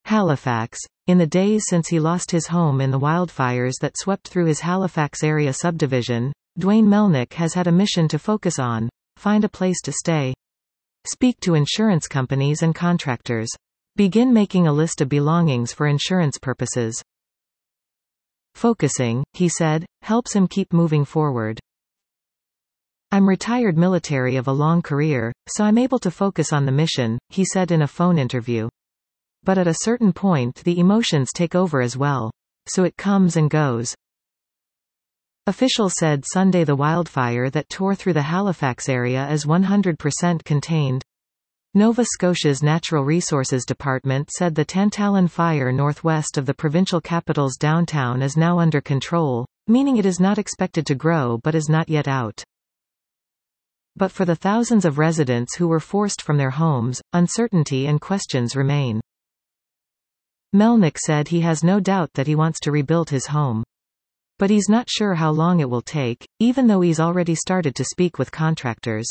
Halifax. In the days since he lost his home in the wildfires that swept through his Halifax area subdivision, Dwayne Melnick has had a mission to focus on: find a place to stay. Speak to insurance companies and contractors. Begin making a list of belongings for insurance purposes. Focusing, he said, helps him keep moving forward. I'm retired military of a long career, so I'm able to focus on the mission, he said in a phone interview. But at a certain point the emotions take over as well. So it comes and goes. Officials said Sunday the wildfire that tore through the Halifax area is 100% contained. Nova Scotia's Natural Resources Department said the Tantallon fire northwest of the provincial capital's downtown is now under control, meaning it is not expected to grow but is not yet out. But for the thousands of residents who were forced from their homes, uncertainty and questions remain. Melnick said he has no doubt that he wants to rebuild his home. But he's not sure how long it will take, even though he's already started to speak with contractors.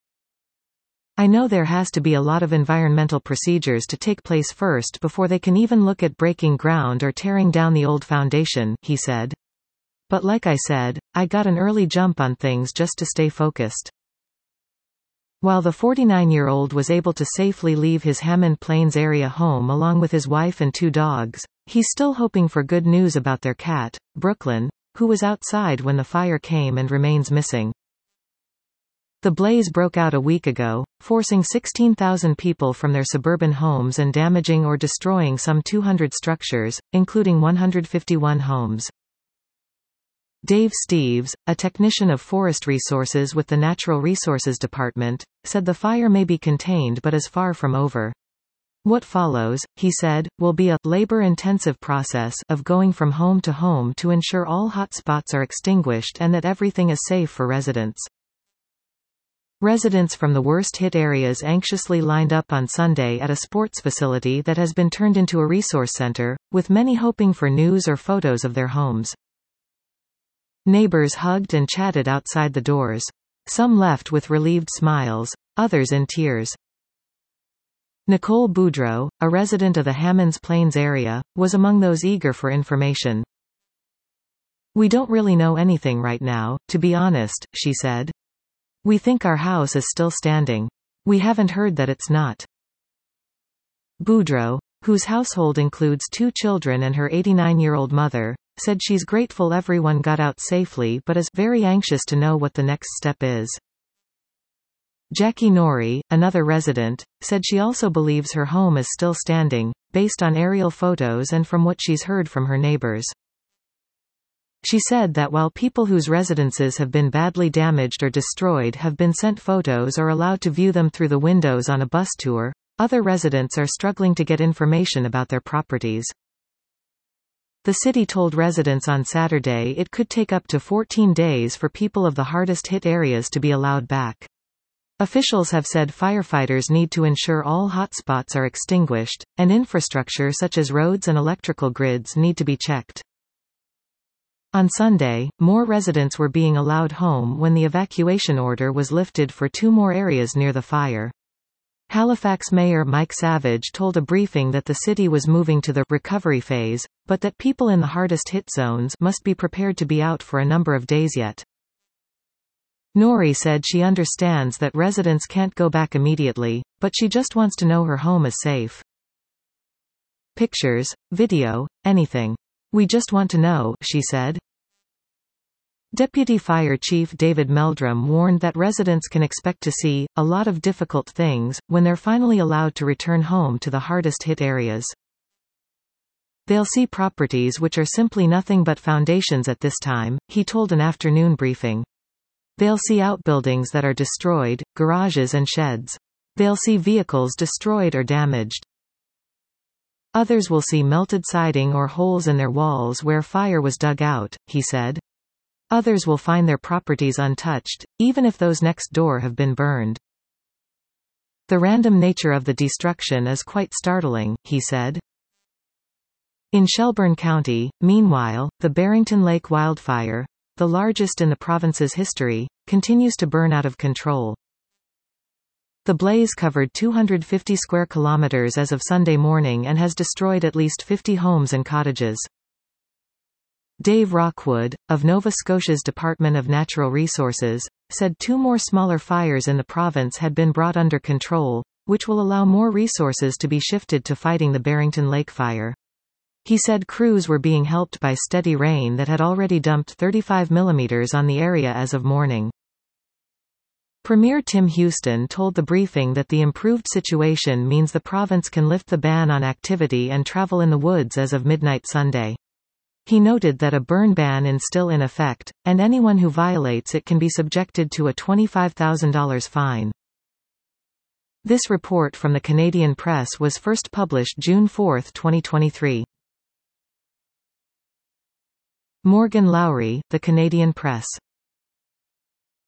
I know there has to be a lot of environmental procedures to take place first before they can even look at breaking ground or tearing down the old foundation, he said. But like I said, I got an early jump on things just to stay focused. While the 49-year-old was able to safely leave his Hammond Plains area home along with his wife and 2 dogs, he's still hoping for good news about their cat, Brooklyn, who was outside when the fire came and remains missing. The blaze broke out a week ago, forcing 16,000 people from their suburban homes and damaging or destroying some 200 structures, including 151 homes. Dave Steeves, a technician of forest resources with the Natural Resources Department, said the fire may be contained but is far from over. What follows, he said, will be a labor-intensive process of going from home to ensure all hot spots are extinguished and that everything is safe for residents. Residents from the worst-hit areas anxiously lined up on Sunday at a sports facility that has been turned into a resource center, with many hoping for news or photos of their homes. Neighbors hugged and chatted outside the doors. Some left with relieved smiles, others in tears. Nicole Boudreau, a resident of the Hammonds Plains area, was among those eager for information. We don't really know anything right now, to be honest, she said. We think our house is still standing. We haven't heard that it's not. Boudreau, whose household includes 2 children and her 89-year-old mother, said she's grateful everyone got out safely but is very anxious to know what the next step is. Jackie Norrie, another resident, said she also believes her home is still standing, based on aerial photos and from what she's heard from her neighbors. She said that while people whose residences have been badly damaged or destroyed have been sent photos or allowed to view them through the windows on a bus tour, other residents are struggling to get information about their properties. The city told residents on Saturday it could take up to 14 days for people of the hardest-hit areas to be allowed back. Officials have said firefighters need to ensure all hotspots are extinguished, and infrastructure such as roads and electrical grids need to be checked. On Sunday, more residents were being allowed home when the evacuation order was lifted for 2 more areas near the fire. Halifax Mayor Mike Savage told a briefing that the city was moving to the recovery phase, but that people in the hardest hit zones must be prepared to be out for a number of days yet. Norrie said she understands that residents can't go back immediately, but she just wants to know her home is safe. Pictures, video, anything. We just want to know, she said. Deputy Fire Chief David Meldrum warned that residents can expect to see a lot of difficult things when they're finally allowed to return home to the hardest-hit areas. They'll see properties which are simply nothing but foundations at this time, he told an afternoon briefing. They'll see outbuildings that are destroyed, garages and sheds. They'll see vehicles destroyed or damaged. Others will see melted siding or holes in their walls where fire was dug out, he said. Others will find their properties untouched, even if those next door have been burned. The random nature of the destruction is quite startling, he said. In Shelburne County, meanwhile, the Barrington Lake wildfire, the largest in the province's history, continues to burn out of control. The blaze covered 250 square kilometers as of Sunday morning and has destroyed at least 50 homes and cottages. Dave Rockwood, of Nova Scotia's Department of Natural Resources, said 2 more smaller fires in the province had been brought under control, which will allow more resources to be shifted to fighting the Barrington Lake fire. He said crews were being helped by steady rain that had already dumped 35 mm on the area as of morning. Premier Tim Houston told the briefing that the improved situation means the province can lift the ban on activity and travel in the woods as of midnight Sunday. He noted that a burn ban is still in effect, and anyone who violates it can be subjected to a $25,000 fine. This report from the Canadian Press was first published June 4, 2023. Morgan Lowry, The Canadian Press.